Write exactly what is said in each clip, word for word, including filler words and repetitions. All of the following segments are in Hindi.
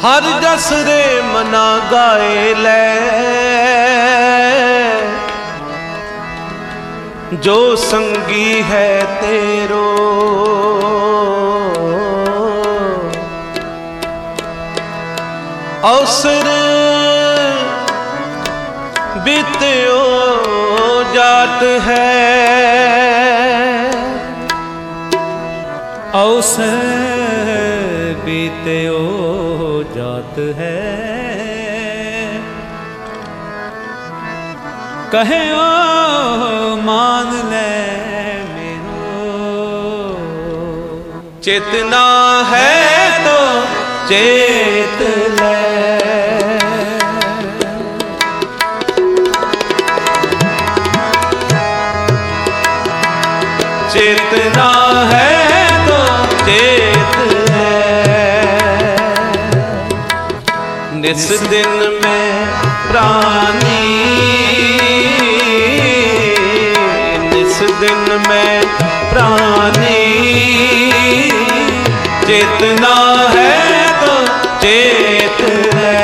हर जस रे मना गाए ले, जो संगी है तेरो अवसर बीत्यो जात है, अवसर बीत्यो जात है। कहे ओ मान ले मेरो, चेतना है तो चेत ले। चेतना है तो चेत है, निस दिन में प्राणी, निस दिन में प्राणी। चेतना है तो चेत है,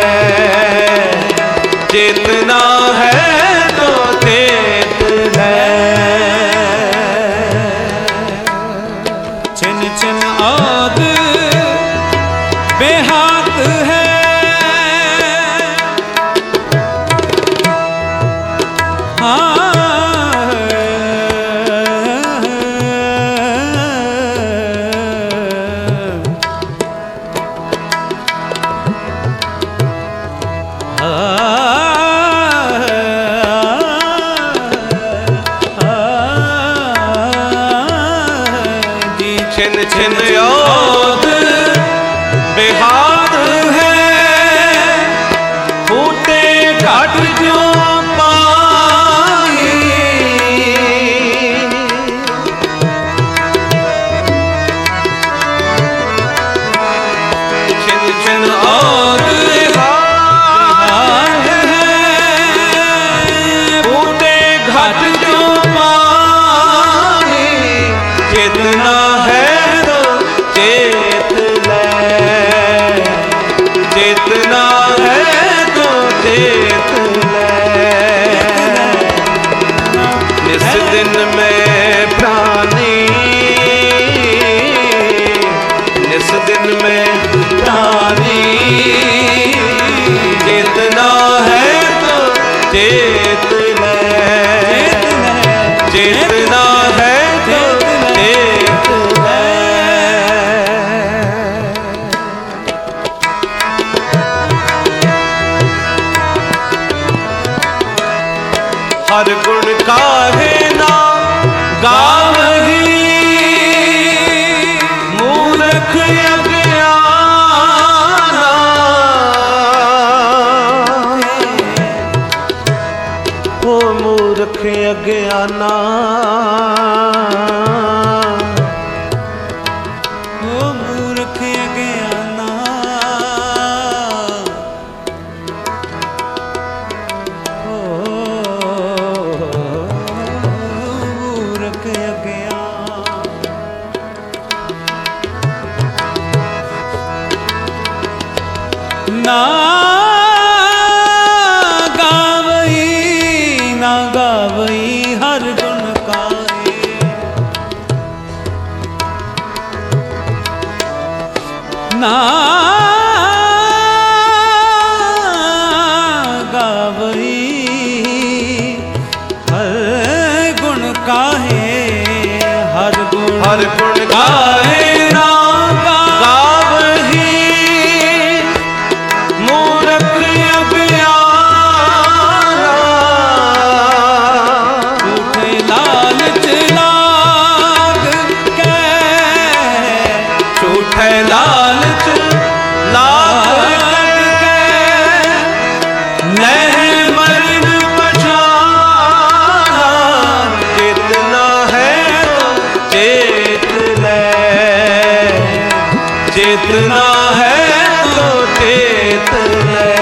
चेतना है तो चेत है। छिन छिन आद बेहात है, छिन छिन याद बेहाद है, फूटे घट जो पाई। छिन छिन याद बेहाद है, फूटे घट जो पाई। चेतना है चेत ले, चेतना है तो चेत ले। इस दिन में प्राणी, इस दिन में प्राणी। चेतना है तो चेत ले, चेतना है तो चेत ले। हर गुण काहे ना गावही, मूर्ख अज्ञाना। ओ मूर्ख अज्ञाना, ओ मूर्ख अज्ञाना। ना गावई ना गावई हर गुण काहे, ना गावई हर गुण काहे, हर गुण हर गुण काहे ना लालच लाग के लह मरण पछाना। चेतना है तो चेत ले, चेतना है तो चेत ले।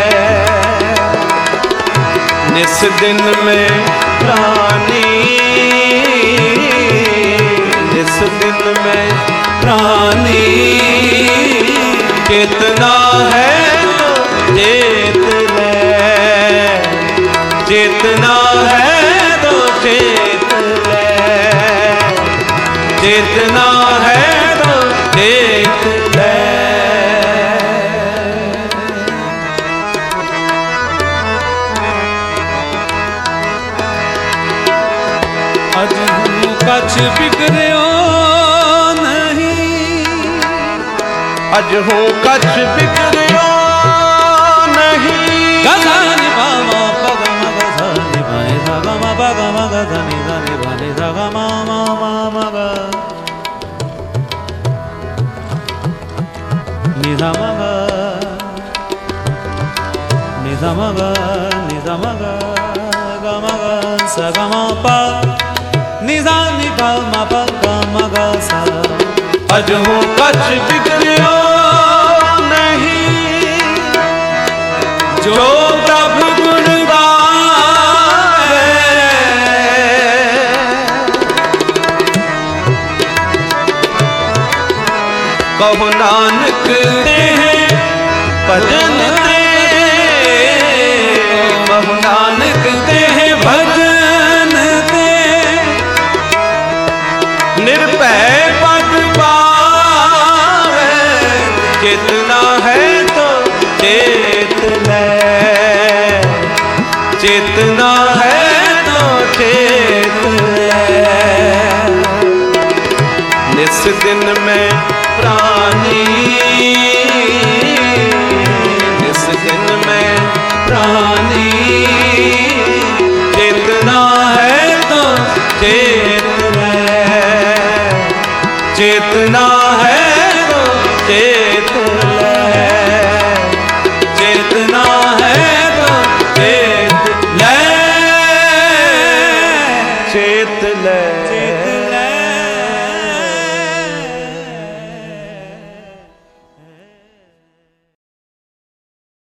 निस दिन में प्राणी, निस दिन में प्राणी। चेतना है अज हूँ कछ बिगड़ियो नहीं। गधनि बामा पगम गधनि बनि धगम पगम गधनि धनि बनि धगम मा मा मा ग नि ध म ग नि ध म ग नि ध म ग ग म ग स ग म प नि ध नि प म प ग म ग स। अज हूँ कछ बिगड़ियो नहीं, जो प्रभु गुण गावे। कहो नानक ते भजन ते, कहो नानक ते भजन ते, निर्भय पद पावे। चेतना है तो चेत ले, चेतना है तो चेत ले। निस दिन में प्राणी, निस दिन में प्राणी, चेतना है तो चेत ले, चेतना है तो चेत ले, चेतना है तो चेत ले, चेत ले।